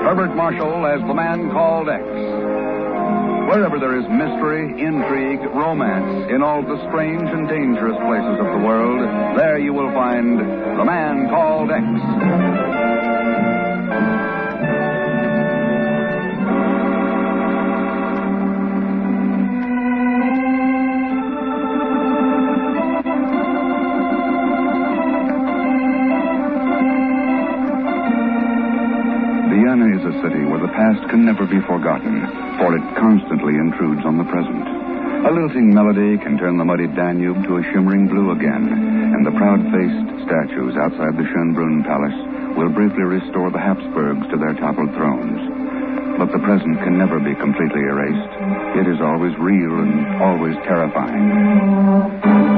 Herbert Marshall as the man called X. Wherever there is mystery, intrigue, romance, in all the strange and dangerous places of the world, there you will find the man called X. Vienna is a city where the past can never be forgotten, for it constantly intrudes on the present. A lilting melody can turn the muddy Danube to a shimmering blue again, and the proud-faced statues outside the Schönbrunn Palace will briefly restore the Habsburgs to their toppled thrones. But the present can never be completely erased. It is always real and always terrifying.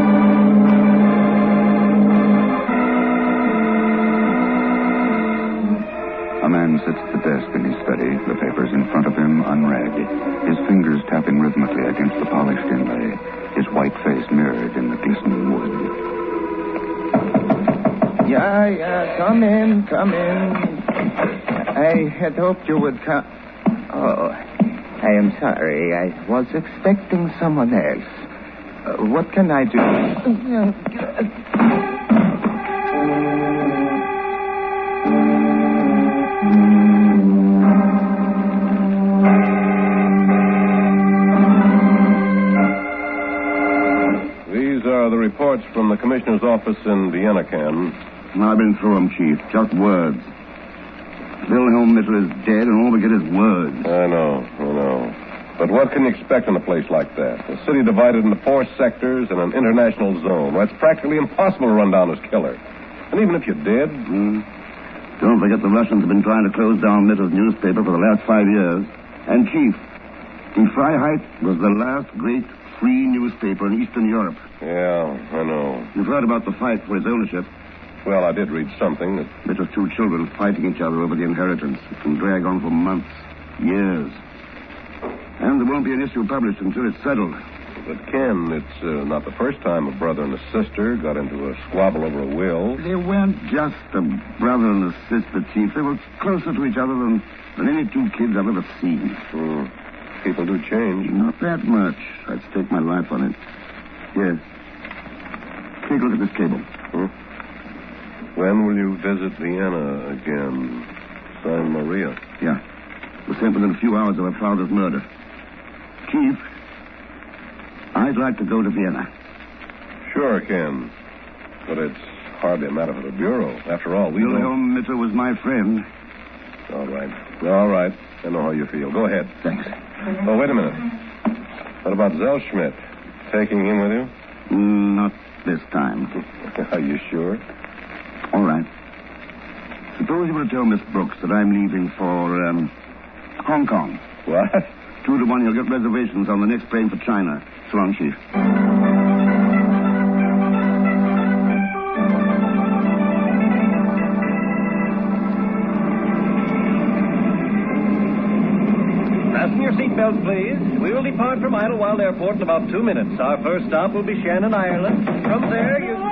A man sits at the desk in his study, the papers in front of him unread, his fingers tapping rhythmically against the polished inlay, his white face mirrored in the glistening wood. Yeah, come in. I had hoped you would come. Oh, I am sorry. I was expecting someone else. What can I do? Reports from the commissioner's office in Vienna, Ken. I've been through them, Chief. Just words. Wilhelm Mittel is dead, and all we get is words. I know. But what can you expect in a place like that? A city divided into 4 sectors and an international zone. Well, it's practically impossible to run down his killer. And even if you did... Don't forget the Russians have been trying to close down Mittel's newspaper for the last 5 years. And, Chief, Die Freiheit was the last great free newspaper in Eastern Europe. Yeah, I know. You've heard about the fight for his ownership. Well, I did read something that... Mittel's 2 children fighting each other over the inheritance. It can drag on for months, years. And there won't be an issue published until it's settled. But, Ken, it's not the first time a brother and a sister got into a squabble over a will. They weren't just a brother and a sister, Chief. They were closer to each other than any 2 kids I've ever seen. People do change. Not that much. I'd stake my life on it. Yes. Take a look at this cable. When will you visit Vienna again? Signed, Maria. Yeah. It was sent within a few hours of her father's murder. Chief, I'd like to go to Vienna. Sure, Ken. But it's hardly a matter for the Bureau. After all, we Wilhelm Mittel was my friend. All right. I know how you feel. Go ahead. Thanks. Oh, wait a minute. What about Zellschmidt? Taking him with you? Not this time. Are you sure? All right. Suppose you were to tell Miss Brooks that I'm leaving for, Hong Kong. What? 2 to 1, you'll get reservations on the next plane for China. So long, Chief. Fasten your seatbelts, please. We will depart from Idlewild Airport in about 2 minutes. Our first stop will be Shannon, Ireland. From there, you...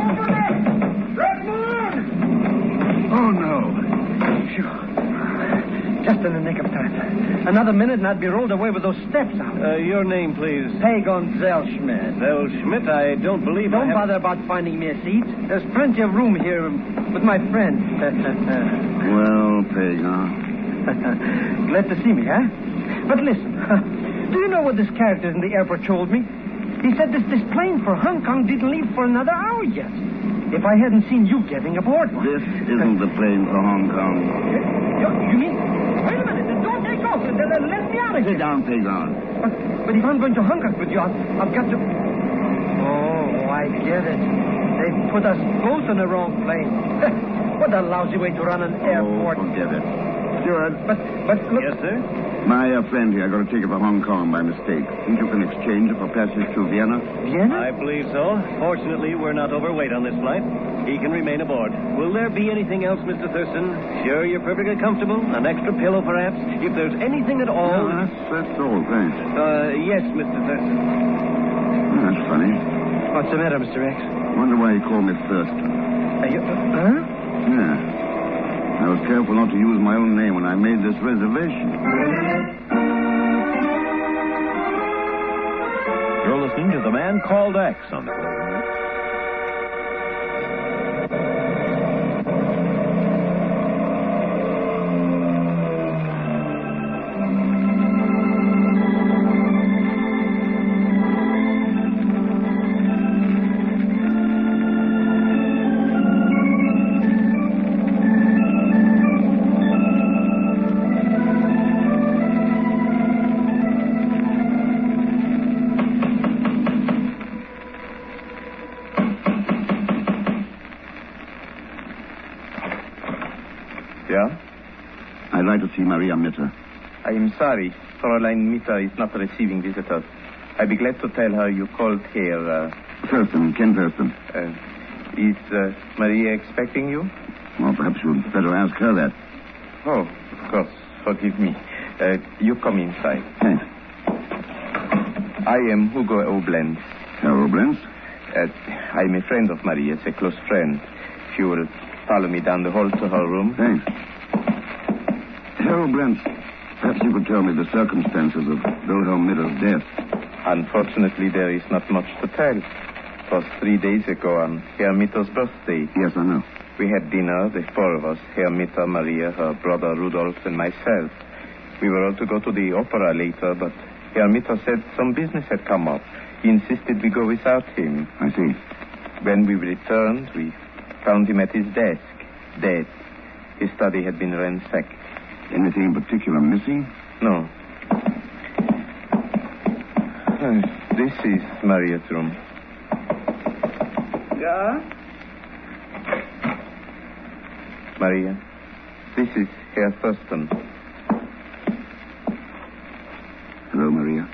Oh, no. Phew. Just in the nick of time. Another minute and I'd be rolled away with those steps out. Your name, please. Pagon Zellschmidt. Zellschmidt, I don't believe Don't bother about finding me a seat. There's plenty of room here with my friend. Well, Pagon. Glad to see me, huh? But listen, do you know what this character in the airport told me? He said this plane for Hong Kong didn't leave for another hour yet. If I hadn't seen you getting aboard one. This isn't the plane for Hong Kong. You mean... Wait a minute, don't take off. Let me out of here. Sit down, Pagon. But if I'm going to Hong Kong with you, I've got to... Oh, I get it. They put us both on the wrong plane. What a lousy way to run an airport. Oh, forget it. Steward. But look... Yes, sir? My friend here got a ticket for Hong Kong by mistake. Think you can exchange it for passage to Vienna? Vienna? I believe so. Fortunately, we're not overweight on this flight. He can remain aboard. Will there be anything else, Mr. Thurston? Sure you're perfectly comfortable? An extra pillow, perhaps? If there's anything at all... No, that's all, thanks. Yes, Mr. Thurston. Oh, that's funny. What's the matter, Mr. X? Wonder why he called me Thurston. Huh? Yeah. I was careful not to use my own name when I made this reservation. You're listening to The Man Called X on the Golden Age. Yeah? I'd like to see Maria Mitter. I am sorry. Fräulein Mitter is not receiving visitors. I'd be glad to tell her you called here. Thurston, Ken Thurston. Is Maria expecting you? Well, perhaps you'd better ask her that. Oh, of course. Forgive me. You come inside. Thanks. I am Hugo Oblenz. Herr Oblenz? I'm a friend of Maria's, a close friend. If you will follow me down the hall to her room. Thanks. Herr Oblenz, perhaps you could tell me the circumstances of Wilhelm Mitter's death. Unfortunately, there is not much to tell. It was 3 days ago on Herr Mitter's birthday. Yes, I know. We had dinner, the four of us, Herr Mitter, Maria, her brother Rudolf, and myself. We were all to go to the opera later, but Herr Mitter said some business had come up. He insisted we go without him. I see. When we returned, we found him at his desk, dead. His study had been ransacked. Anything in particular missing? No. This is Maria's room. Yeah? Maria, this is Herr Thurston. Hello, Maria.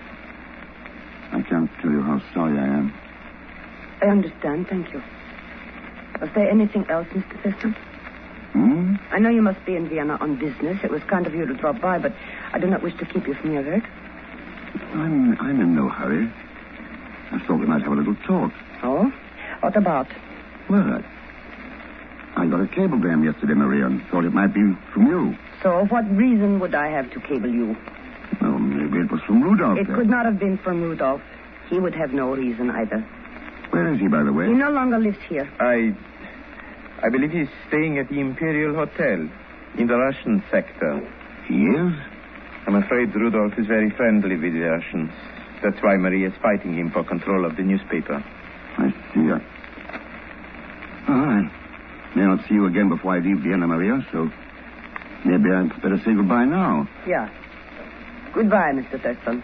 I can't tell you how sorry I am. I understand, thank you. Was there anything else, Mr. Thurston? I know you must be in Vienna on business. It was kind of you to drop by, but I do not wish to keep you from your work. I'm in no hurry. I thought we might have a little talk. Oh? What about? Well, I got a cablegram yesterday, Maria, and thought it might be from you. So what reason would I have to cable you? Well, maybe it was from Rudolph. It could not have been from Rudolph. He would have no reason either. Where is he, by the way? He no longer lives here. I believe he's staying at the Imperial Hotel in the Russian sector. He is? I'm afraid Rudolph is very friendly with the Russians. That's why Maria is fighting him for control of the newspaper. I see. All right. May not see you again before I leave Vienna, Maria, so maybe I'd better say goodbye now. Yeah. Goodbye, Mr. Thurston.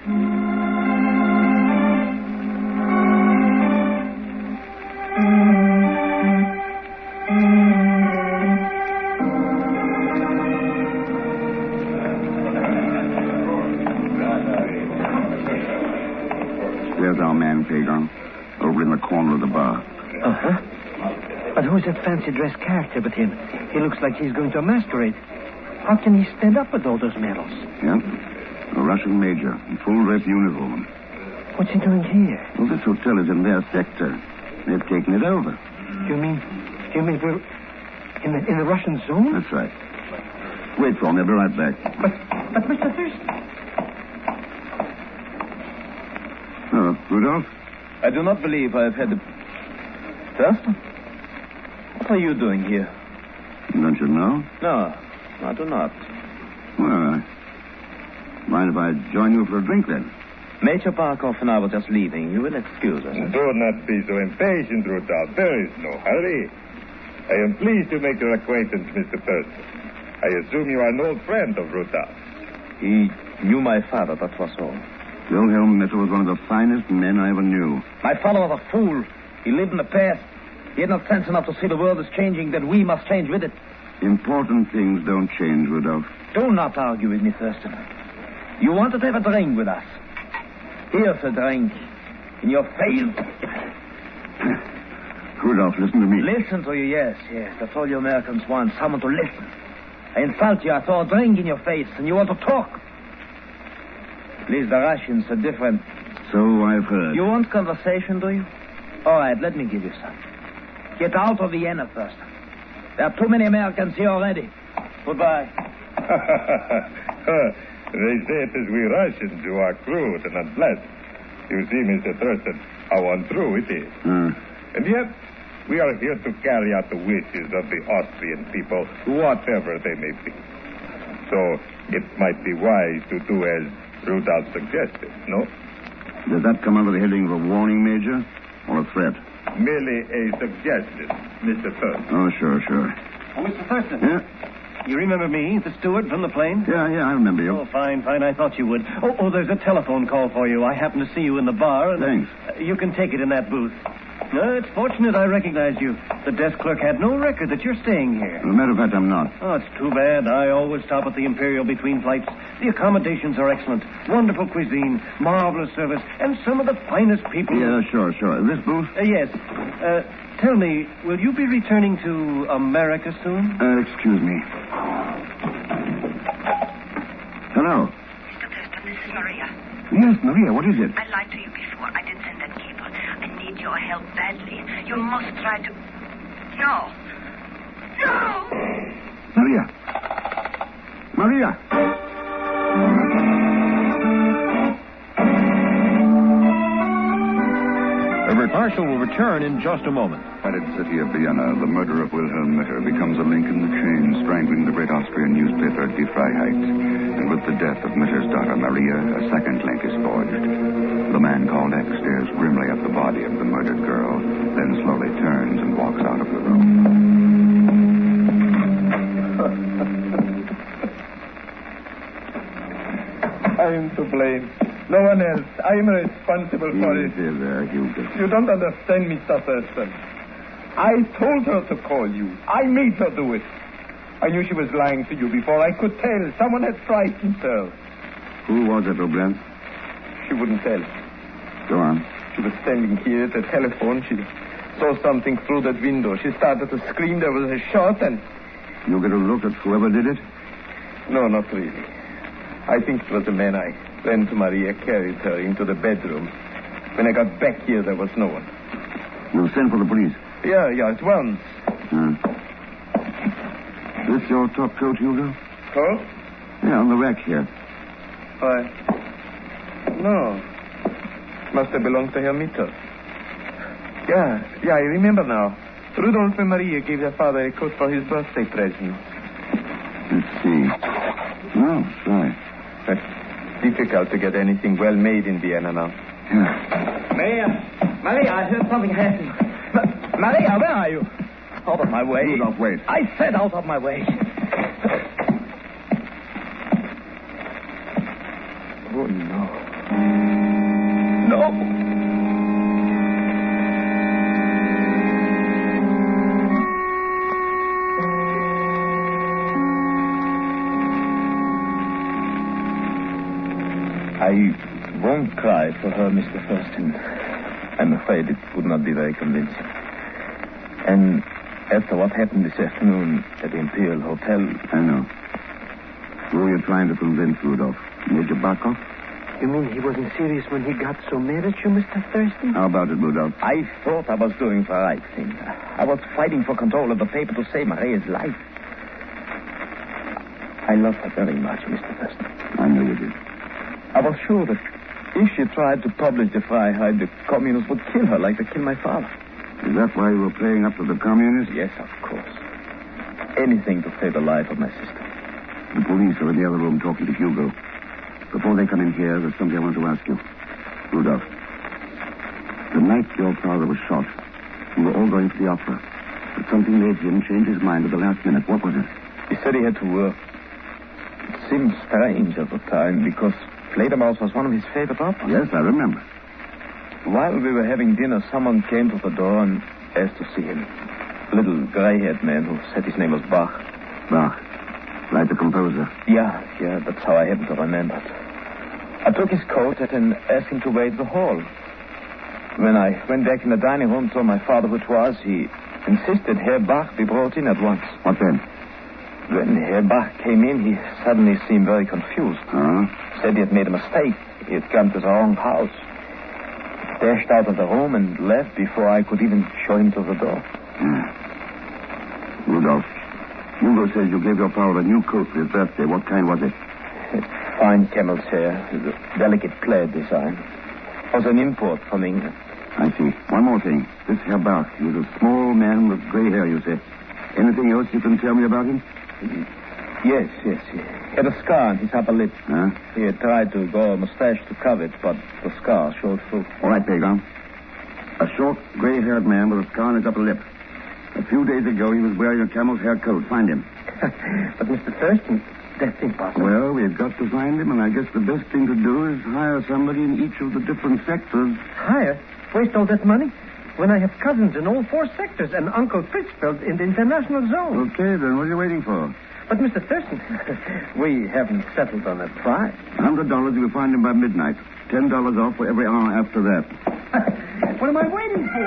There's our man, Pagan, over in the corner of the bar. Uh-huh. But who's that fancy-dressed character with him? He looks like he's going to a masquerade. How can he stand up with all those medals? Yeah? A Russian major in full-dress uniform. What's he doing here? Well, this hotel is in their sector. They've taken it over. You mean we're in the Russian zone? That's right. Wait for me. I'll be right back. But Mr. Thurston... Oh, Rudolph? I do not believe I've had the... Thurston? What are you doing here? Don't you know? No, I do not. Well, mind if I join you for a drink, then? Major Barkov and I were just leaving. You will excuse us. Do not be so impatient, Rudolph. There is no hurry. I am pleased to make your acquaintance, Mr. Thurston. I assume you are an old friend of Rudolph. He knew my father, that was all. Wilhelm Mitter was one of the finest men I ever knew. My father was a fool. He lived in the past. He had not sense enough to see the world is changing, that we must change with it. Important things don't change, Rudolph. Do not argue with me, Thurston. You wanted to have a drink with us. Here's a drink. In your face. Rudolph, listen to me. Listen to you, yes. That's all you Americans want, someone to listen. I insult you, I throw a drink in your face, and you want to talk. At least the Russians are different. So I've heard. You want conversation, do you? All right, let me give you some. Get out of Vienna first. There are too many Americans here already. Goodbye. They say it is we Russians who are crude and unpleasant. You see, Mr. Thurston, how untrue it is. And yet, we are here to carry out the wishes of the Austrian people, whatever they may be. So, it might be wise to do as Rudolph suggested, no? Does that come under the heading of a warning, Major? Or a threat? Merely a suggestion, Mr. Thurston. Oh, sure. Oh, Mr. Thurston. Yeah? You remember me, the steward from the plane? Yeah, I remember you. Oh, fine. I thought you would. Oh, there's a telephone call for you. I happened to see you in the bar. And, Thanks. You can take it in that booth. No, it's fortunate I recognized you. The desk clerk had no record that you're staying here. As a matter of fact, I'm not. Oh, it's too bad. I always stop at the Imperial between flights. The accommodations are excellent. Wonderful cuisine, marvelous service, and some of the finest people. Yeah, sure. This booth? Yes. Tell me, will you be returning to America soon? Excuse me. Hello. Mr. Thurston, this is Maria. Yes, Maria, what is it? I lied to you before. I did send that cable. I need your help badly. You must try to... No. Maria! Everett Marshall will return in just a moment. Added city of Vienna, the murder of Wilhelm Mitter becomes a link in the chain strangling the great Austrian newspaper Die Freiheit. And with the death of Mitter's daughter Maria, a second link is forged. The man called X stares grimly at the body of the murdered girl, then slowly turns and walks out of the room. I am to blame. No one else. I am responsible for it. Easy there, Hugo. You don't understand, Mr. Thurston. I told her to call you. I made her do it. I knew she was lying to you before I could tell. Someone had frightened her. Who was it, Roblen? She wouldn't tell. Go on. She was standing here at the telephone. She saw something through that window. She started to scream. There was a shot and... You get a look at whoever did it? No, not really. I think it was a man. I ran to Maria, carried her into the bedroom. When I got back here, there was no one. You sent for the police? Yeah, at once. This your top coat, Hugo? Coat? Yeah, on the rack here. Why? No. Must have belonged to Herr Mitter. Yeah, I remember now. Rudolph and Maria gave their father a coat for his birthday present. Let's see. Oh, right. It's difficult to get anything well made in Vienna now. Yeah. Maria, I heard something happen. Maria, where are you? Out of my way. Rudolph, wait. I said out of my way. Oh, no. No! I won't cry for her, Mr. Thurston. I'm afraid it would not be very convincing. And after what happened this afternoon at the Imperial Hotel... I know. Who were you trying to convince, Rudolph? Major Barkov? You mean he wasn't serious when he got so mad at you, Mr. Thurston? How about it, Rudolph? I thought I was doing the right thing. I was fighting for control of the paper to save Maria's life. I love her very much, Mr. Thurston. I know you did. I was sure that if she tried to publish the Freiheit, the communists would kill her like they killed my father. Is that why you were playing up to the communists? Yes, of course. Anything to save the life of my sister. The police are in the other room talking to Hugo. Before they come in here, there's something I want to ask you. Rudolph, the night your father was shot, you were all going to the opera. But something made him change his mind at the last minute. What was it? He said he had to work. It seemed strange at the time because Fledermaus was one of his favorite operas. Yes, I remember. While we were having dinner, someone came to the door and asked to see him. A little gray-haired man who said his name was Bach. Bach. Like the composer. Yeah, that's how I happen to remember it. I took his coat and asked him to wait in the hall. When I went back in the dining room, told my father who it was, he insisted Herr Bach be brought in at once. What then? When Herr Bach came in, he suddenly seemed very confused. Said he had made a mistake. He had come to the wrong house. Dashed out of the room and left before I could even show him to the door. Rudolph, Hugo says you gave your father a new coat for his birthday. What kind was it? Fine camel's hair, with a delicate plaid design. Was an import from England. I see. One more thing. This Herr Bach, he was a small man with gray hair, you say. Anything else you can tell me about him? Yes. He had a scar on his upper lip. Huh? He had tried to grow a mustache to cover it, but the scar showed through. All right, Pagan. A short, gray-haired man with a scar on his upper lip. A few days ago, he was wearing a camel's hair coat. Find him. But, Mr. Thurston, that's impossible. Well, we've got to find him, and I guess the best thing to do is hire somebody in each of the different sectors. Hire? Waste all that money? When I have cousins in all 4 sectors and Uncle Fitzgerald in the international zone. Okay, then what are you waiting for? But, Mr. Thurston, we haven't settled on a price. $100, you will find him by midnight. $10 off for every hour after that. What am I waiting for?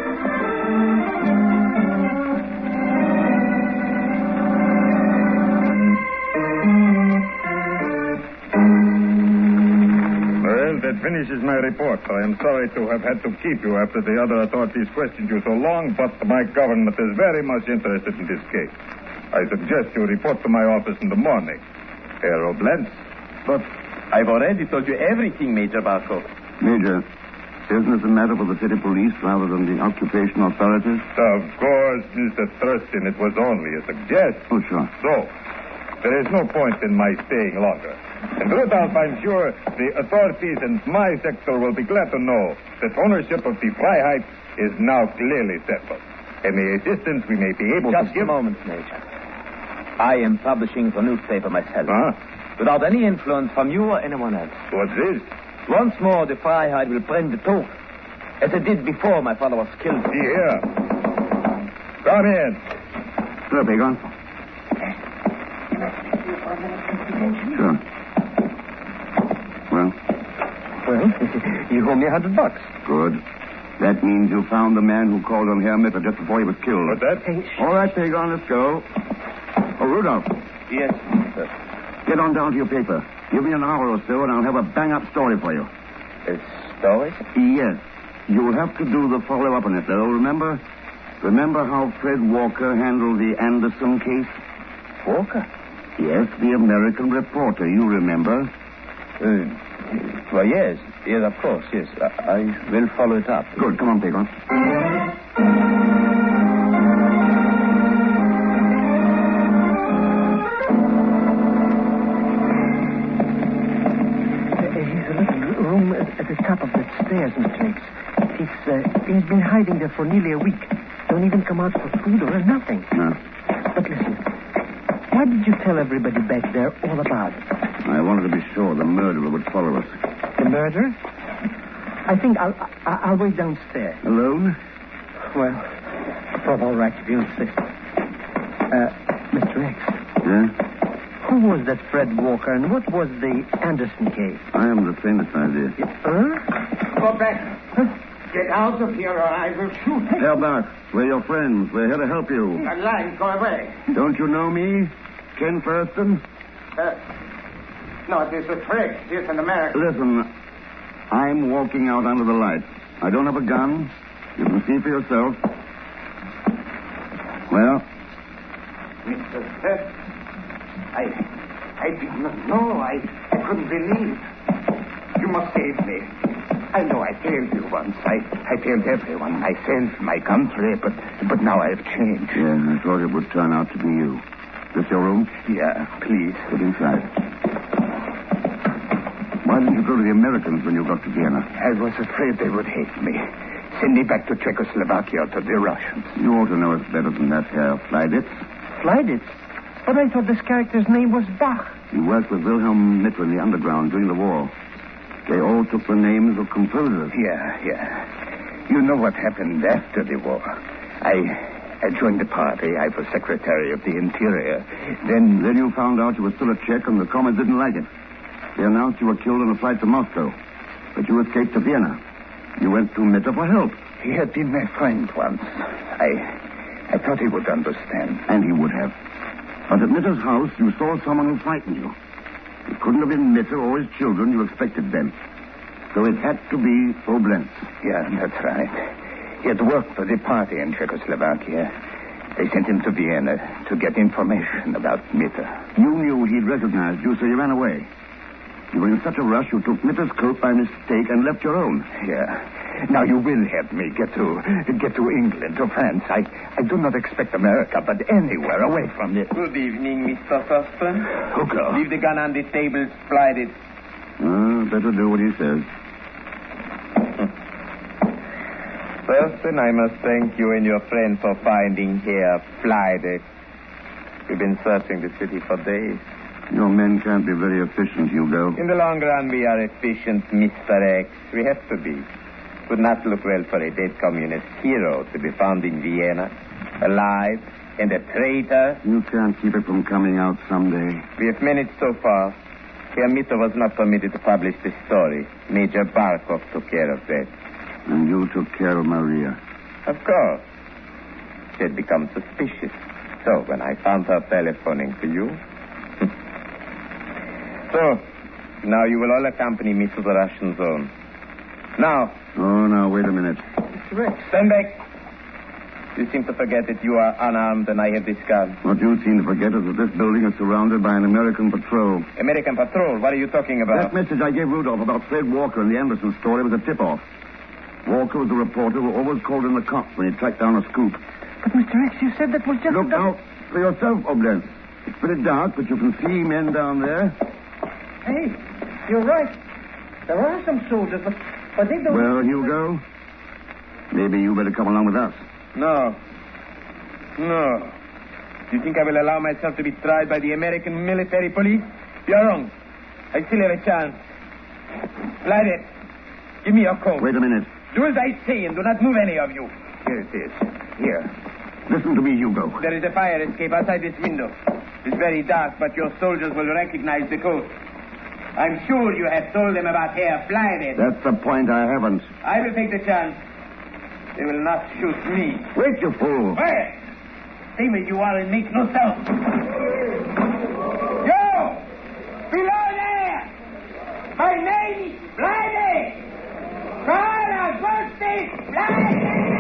Well, that finishes my report. I am sorry to have had to keep you after the other authorities questioned you so long, but my government is very much interested in this case. I suggest you report to my office in the morning. Herr Oblentz. But I've already told you everything, Major Barkov. Major, isn't this a matter for the city police rather than the occupation authorities? Of course, Mr. Thurston, it was only a suggestion. Oh, sure. So, there is no point in my staying longer. And Rudolph, I'm sure the authorities in my sector will be glad to know that ownership of the Freiheit is now clearly settled. Any assistance we may be able to give... Just a moment, Major. I am publishing the newspaper myself. Huh? Without any influence from you or anyone else. What's this? Once more, the Freiheit will bring the truth. As it did before my father was killed. Here. Come in. Hello, Pagan. Sure. Well, you owe me $100. Good. That means you found the man who called on Herr Mitter just before he was killed. What's that? All right, Pagan, let's go. Oh, Rudolph. Yes, sir. Get on down to your paper. Give me an hour or so, and I'll have a bang-up story for you. A story? Yes. You'll have to do the follow-up on it, though. Remember how Fred Walker handled the Anderson case? Walker? Yes, the American reporter. You remember? Well, yes. Yes, of course, yes. I will follow it up. Good. Come on, Pagan. At the top of that stairs, Mr. X. He's been hiding there for nearly a week. Don't even come out for food or nothing. No. But listen, why did you tell everybody back there all about it? I wanted to be sure the murderer would follow us. The murderer? I think I'll wait downstairs. Alone? Well, all right, if you insist. Mr. X. Yeah? Who was that Fred Walker, and what was the Anderson case? I haven't the faintest idea. Huh? Go back. Get out of here or I will shoot. Herr Bach, we're your friends. We're here to help you. Line, go away. Don't you know me? Ken Thurston? No, it is a trick. He's an American. Listen, I'm walking out under the lights. I don't have a gun. You can see for yourself. Well? Mr. Thurston, I did not know. I couldn't believe. You must save me. I know I failed you once. I failed everyone. Myself, my country, but now I have changed. Yeah, I thought it would turn out to be you. This your room? Yeah, please. Get inside. Why didn't you go to the Americans when you got to Vienna? I was afraid they would hate me. Send me back to Czechoslovakia, to the Russians. You ought to know us better than that, Herr Fleiditz. Fleiditz? But I thought this character's name was Bach. He worked with Wilhelm Mitter in the underground during the war. They all took the names of composers. Yeah. You know what happened after the war. I joined the party. I was Secretary of the Interior. Then you found out you were still a Czech and the Comets didn't like it. They announced you were killed on a flight to Moscow. But you escaped to Vienna. You went to Mitter for help. He had been my friend once. I thought he would understand. And he would have. But at Mitter's house, you saw someone who frightened you. It couldn't have been Mitter or his children. You expected them. So it had to be Oblentz. Yeah, that's right. He had worked for the party in Czechoslovakia. I sent him to Vienna to get information about Mitter. You knew he'd recognized you, so you ran away. You were in such a rush, you took Mitter's coat by mistake and left your own. Yeah. Now you will help me get to England, to France. I do not expect America, but anywhere away from it. Good evening, Mr. Thurston. Hooker. Leave the gun on the table, slide it. Better do what he says. Thurston, I must thank you and your friend for finding here Flydale. We've been searching the city for days. Your men can't be very efficient, Hugo. In the long run, we are efficient, Mr. X. We have to be. Would not look well for a dead communist hero to be found in Vienna, alive, and a traitor. You can't keep it from coming out someday. We have managed so far. Herr Mitter was not permitted to publish the story. Major Barkov took care of that. And you took care of Maria. Of course. She had become suspicious. So when I found her telephoning to you... So, now you will all accompany me to the Russian zone. Now. Oh, now, wait a minute. Mr. Rex. Stand back. You seem to forget that you are unarmed and I have this gun. What you seem to forget is that this building is surrounded by an American patrol. American patrol? What are you talking about? That message I gave Rudolph about Fred Walker and the Anderson story was a tip-off. Walker was the reporter who always called in the cops when he tracked down a scoop. But, Mr. X, you said that was just... Look out for yourself, Oblen. It's pretty dark, but you can see men down there. Hey, you're right. There are some soldiers, but they don't... Well, Hugo, maybe you better come along with us. No. Do you think I will allow myself to be tried by the American military police? You're wrong. I still have a chance. Vladimir, give me your coat. Wait a minute. Do as I say and do not move any of you. Here it is. Here. Listen to me, Hugo. There is a fire escape outside this window. It's very dark, but your soldiers will recognize the coat. I'm sure you have told them about Herr Flydale. That's the point. I haven't. I will take the chance. They will not shoot me. Wait, you fool. Wait! Stay where you are and make no sound. You! Below there! My name is Flydale! Carla Goldstein Flydale!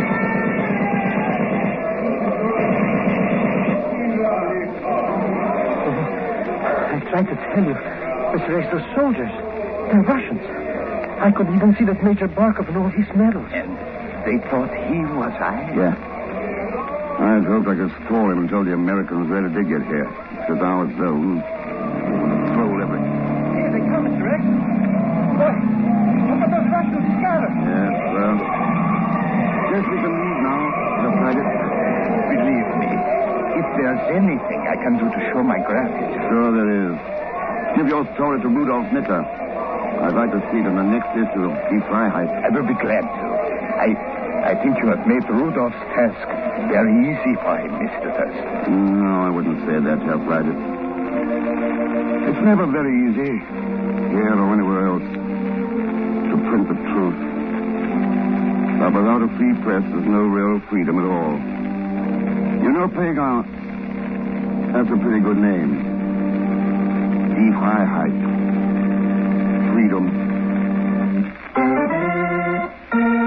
I tried to tell you, Mr. X, those soldiers, they're Russians. I could even see that Major Barkov and all his medals. And they thought he was I? Yeah. I had hoped I could stall him until the Americans really did get here. Because now it's those. Patrol everything. Here they come, Mr. X. Look at those Russians scattered. Yes, well. Guess we can leave now. Private. Believe me, if there's anything I can do to show my gratitude. Sure there is. Give your story to Rudolf Mitter. I'd like to see it in the next issue of Die Freiheit. I will be glad to. I think you have made Rudolph's task very easy for him, Mr. Thurston. No, I wouldn't say that, Herr Flydale. It's never very easy, here or anywhere else, to print the truth. But without a free press, there's no real freedom at all. You know, Pagan, that's a pretty good name. Die Freiheit. Freedom.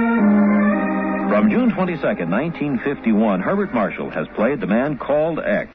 From June 22nd, 1951, Herbert Marshall has played the man called X.